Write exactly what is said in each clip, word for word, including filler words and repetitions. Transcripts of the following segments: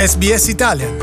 S B S Italian.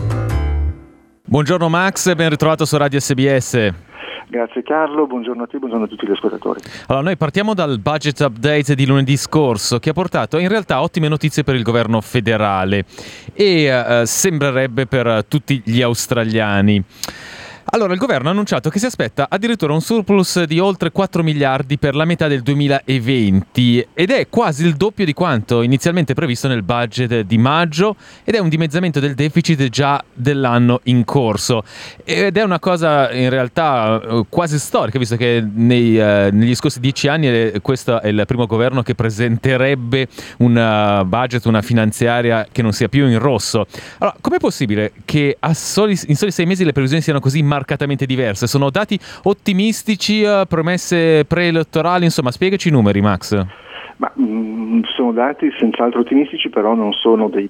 Buongiorno Max, ben ritrovato su Radio S B S. Grazie Carlo, buongiorno a te, buongiorno a tutti gli ascoltatori. Allora, noi partiamo dal budget update di lunedì scorso, che ha portato in realtà ottime notizie per il governo federale e uh, sembrerebbe per tutti gli australiani. Allora, il governo ha annunciato che si aspetta addirittura un surplus di oltre quattro miliardi per la metà del duemilaventi ed è quasi il doppio di quanto inizialmente previsto nel budget di maggio ed è un dimezzamento del deficit già dell'anno in corso. Ed è una cosa in realtà eh, quasi storica, visto che nei, eh, negli scorsi dieci anni eh, questo è il primo governo che presenterebbe un uh, budget, una finanziaria che non sia più in rosso. Allora, com'è possibile che a soli, in soli sei mesi le previsioni siano così marcatamente diverse? Sono dati ottimistici, uh, promesse preelettorali, insomma, spiegaci i numeri, Max. Ma, mh, sono dati senz'altro ottimistici, però non sono dei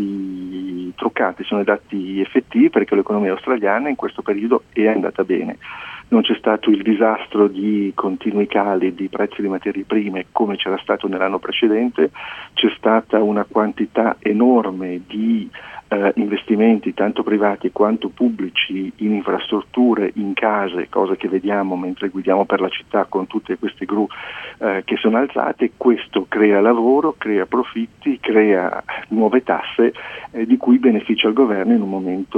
dati truccati, sono dei dati effettivi, perché l'economia australiana in questo periodo è andata bene. Non c'è stato il disastro di continui cali di prezzi di materie prime come c'era stato nell'anno precedente, c'è stata una quantità enorme di eh, investimenti tanto privati quanto pubblici in infrastrutture, in case, cosa che vediamo mentre guidiamo per la città con tutte queste gru eh, che sono alzate. Questo crea lavoro, crea profitti, crea nuove tasse eh, di cui beneficia il governo in un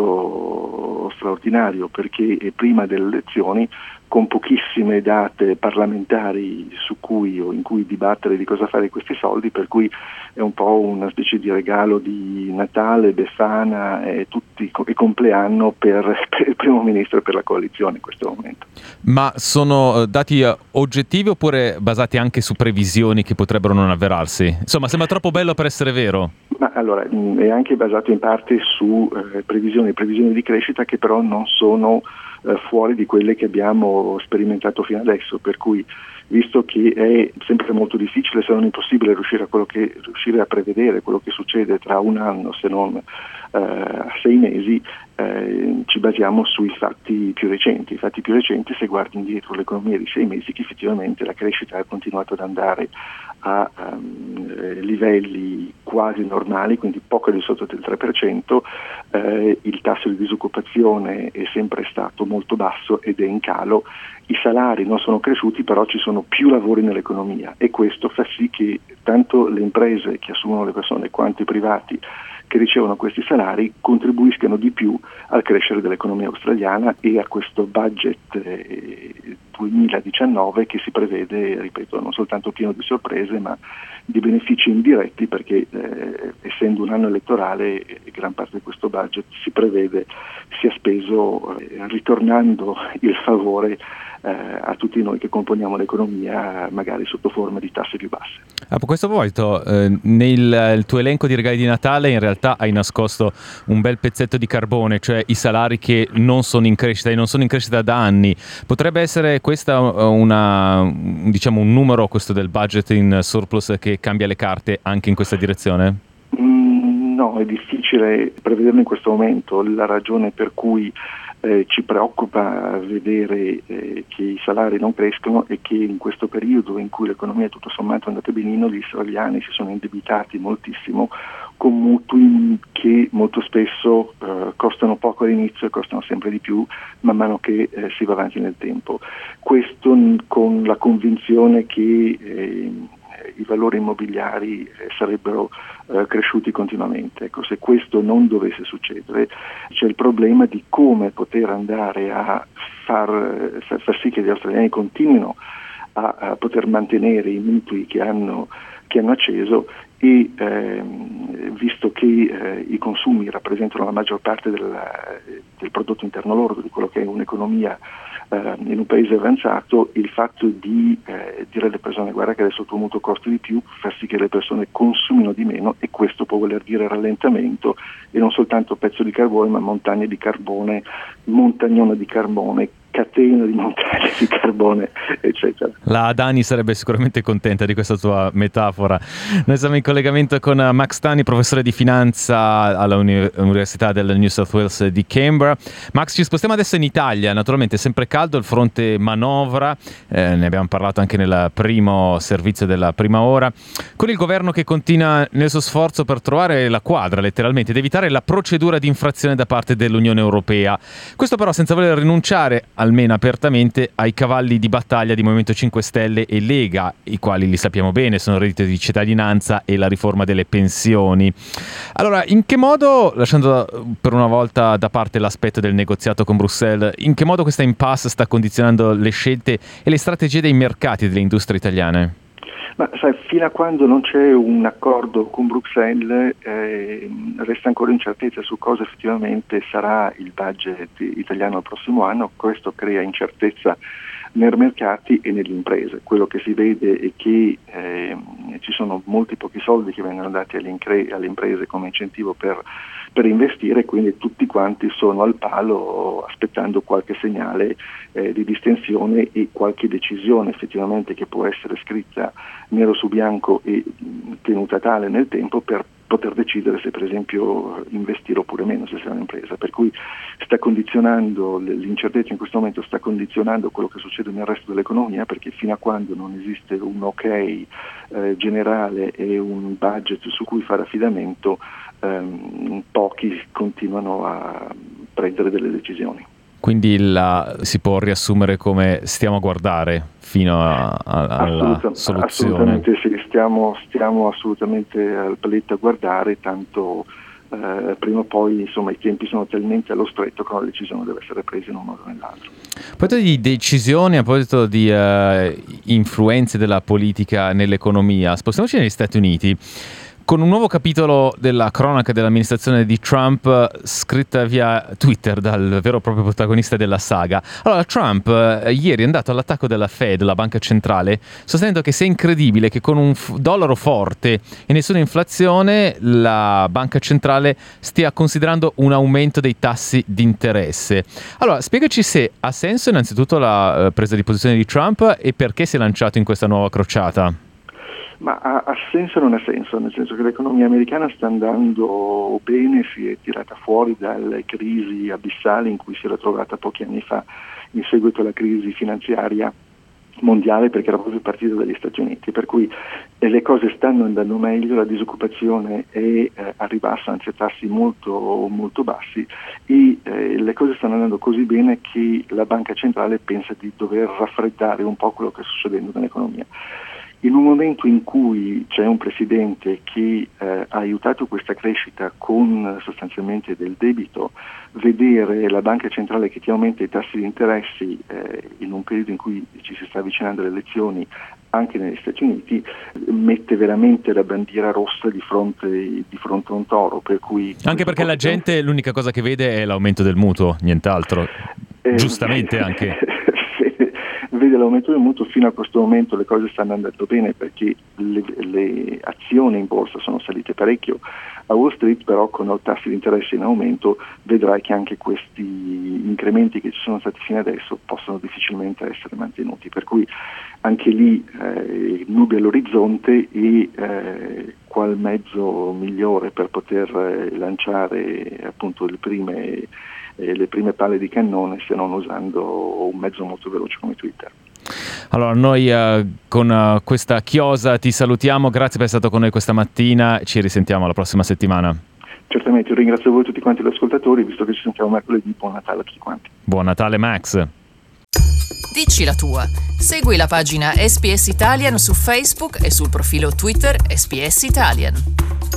momento straordinario, perché prima delle elezioni, con pochissime date parlamentari su cui o in cui dibattere di cosa fare questi soldi, per cui è un po' una specie di regalo di Natale, Befana e tutti e compleanno per, per il primo ministro e per la coalizione in questo momento. Ma sono dati oggettivi oppure basati anche su previsioni che potrebbero non avverarsi? Insomma, sembra troppo bello per essere vero. Ma allora, è anche basato in parte su eh, previsioni, previsioni di crescita che però non sono eh, fuori di quelle che abbiamo sperimentato fino adesso, per cui visto che è sempre molto difficile, se non impossibile, riuscire a, quello che, riuscire a prevedere quello che succede tra un anno, se non eh, a sei mesi, eh, ci basiamo sui fatti più recenti. I fatti più recenti, se guardi indietro l'economia di sei mesi, che effettivamente la crescita ha continuato ad andare a um, livelli quasi normali, quindi poco di sotto del tre per cento, eh, il tasso di disoccupazione è sempre stato molto basso ed è in calo, i salari non sono cresciuti, però ci sono più lavori nell'economia e questo fa sì che tanto le imprese che assumono le persone quanto i privati che ricevono questi salari contribuiscano di più al crescere dell'economia australiana e a questo budget eh, duemiladiciannove che si prevede, ripeto, non soltanto pieno di sorprese ma di benefici indiretti, perché eh, essendo un anno elettorale eh, gran parte di questo budget si prevede sia speso eh, ritornando il favore eh, a tutti noi che componiamo l'economia, magari sotto forma di tasse più basse. A questo proposito, eh, nel tuo elenco di regali di Natale in realtà hai nascosto un bel pezzetto di carbone, cioè i salari che non sono in crescita e non sono in crescita da anni. Potrebbe essere questa una, diciamo, un numero, questo del budget in surplus, che cambia le carte anche in questa direzione? Mm, no, è difficile prevederlo in questo momento. La ragione per cui Eh, ci preoccupa vedere eh, che i salari non crescono e che in questo periodo in cui l'economia tutto sommato è andata benino, gli israeliani si sono indebitati moltissimo con mutui che molto spesso eh, costano poco all'inizio e costano sempre di più man mano che eh, si va avanti nel tempo. Questo n- con la convinzione che eh, i valori immobiliari eh, sarebbero eh, cresciuti continuamente. Ecco, se questo non dovesse succedere, c'è il problema di come poter andare a far, far, far sì che gli australiani continuino a, a poter mantenere i mutui che hanno, che hanno acceso e ehm, visto che eh, i consumi rappresentano la maggior parte del, del prodotto interno lordo, di quello che è un'economia eh, in un paese avanzato, il fatto di eh, dire alle persone guarda che adesso il tuo mutuo costa di più fa sì che le persone consumino di meno, e questo può voler dire rallentamento e non soltanto pezzo di carbone ma montagne di carbone, montagnone di carbone catena di montagne di carbone, eccetera. La Adani sarebbe sicuramente contenta di questa tua metafora. Noi siamo in collegamento con Max Tani, professore di finanza all'Università del New South Wales di Canberra. Max, ci spostiamo adesso in Italia, naturalmente è sempre caldo, il fronte manovra, eh, ne abbiamo parlato anche nel primo servizio della prima ora, con il governo che continua nel suo sforzo per trovare la quadra, letteralmente, ed evitare la procedura di infrazione da parte dell'Unione Europea. Questo però senza voler rinunciare, almeno apertamente, ai cavalli di battaglia di Movimento cinque Stelle e Lega, i quali, li sappiamo bene, sono il reddito di cittadinanza e la riforma delle pensioni. Allora, in che modo, lasciando per una volta da parte l'aspetto del negoziato con Bruxelles, in che modo questa impasse sta condizionando le scelte e le strategie dei mercati delle industrie italiane? Ma sai, fino a quando non c'è un accordo con Bruxelles eh, resta ancora incertezza su cosa effettivamente sarà il budget italiano il prossimo anno. Questo crea incertezza nei mercati e nelle imprese. Quello che si vede è che eh, ci sono molti pochi soldi che vengono dati alle, incre- alle imprese come incentivo per, per investire, quindi tutti quanti sono al palo aspettando qualche segnale eh, di distensione e qualche decisione effettivamente che può essere scritta nero su bianco e tenuta tale nel tempo per poter decidere se per esempio investire oppure meno se sei un'impresa, per cui sta condizionando, l'incertezza in questo momento sta condizionando quello che succede nel resto dell'economia, perché fino a quando non esiste un ok eh, generale e un budget su cui fare affidamento, ehm, pochi continuano a prendere delle decisioni. Quindi la, si può riassumere come stiamo a guardare fino a, a, alla Assoluta, soluzione? Assolutamente sì, stiamo, stiamo assolutamente al paletto a guardare, tanto eh, prima o poi insomma i tempi sono talmente allo stretto che la decisione deve essere presa in un modo o nell'altro. A proposito di decisioni, a proposito di uh, influenze della politica nell'economia, spostiamoci negli Stati Uniti. Con un nuovo capitolo della cronaca dell'amministrazione di Trump scritta via Twitter dal vero e proprio protagonista della saga. Allora, Trump eh, ieri è andato all'attacco della Fed, la banca centrale, sostenendo che sia incredibile che con un f- dollaro forte e nessuna inflazione la banca centrale stia considerando un aumento dei tassi di interesse. Allora, spiegaci se ha senso innanzitutto la eh, presa di posizione di Trump e perché si è lanciato in questa nuova crociata. Ma ha, ha senso o non ha senso? Nel senso che l'economia americana sta andando bene, si è tirata fuori dalle crisi abissali in cui si era trovata pochi anni fa in seguito alla crisi finanziaria mondiale, perché era proprio partita dagli Stati Uniti, per cui eh, le cose stanno andando meglio, la disoccupazione è eh, a ribasso, anzi a tassi molto, molto bassi, e eh, le cose stanno andando così bene che la banca centrale pensa di dover raffreddare un po' quello che sta succedendo nell'economia. In un momento in cui c'è un presidente che eh, ha aiutato questa crescita con sostanzialmente del debito, vedere la banca centrale che ti aumenta i tassi di interessi eh, in un periodo in cui ci si sta avvicinando alle elezioni anche negli Stati Uniti, mette veramente la bandiera rossa di fronte, di fronte a un toro. Per cui anche perché la gente l'unica cosa che vede è l'aumento del mutuo, nient'altro. Eh, Giustamente anche. Vede l'aumento del mutuo. Fino a questo momento le cose stanno andando bene perché le, le azioni in borsa sono salite parecchio. A Wall Street però, con i tassi di interesse in aumento, vedrai che anche questi incrementi che ci sono stati fino adesso possono difficilmente essere mantenuti, per cui anche lì eh, nubi all'orizzonte e eh, qual mezzo migliore per poter eh, lanciare appunto le prime Eh, le prime palle di cannone se non usando un mezzo molto veloce come Twitter. Allora noi uh, con uh, questa chiosa ti salutiamo, grazie per essere stato con noi questa mattina, ci risentiamo la prossima settimana. Certamente, io ringrazio voi tutti quanti gli ascoltatori, visto che ci sentiamo mercoledì. Buon Natale a tutti quanti. Buon Natale Max. Dici la tua, segui la pagina S B S Italian su Facebook e sul profilo Twitter S B S Italian.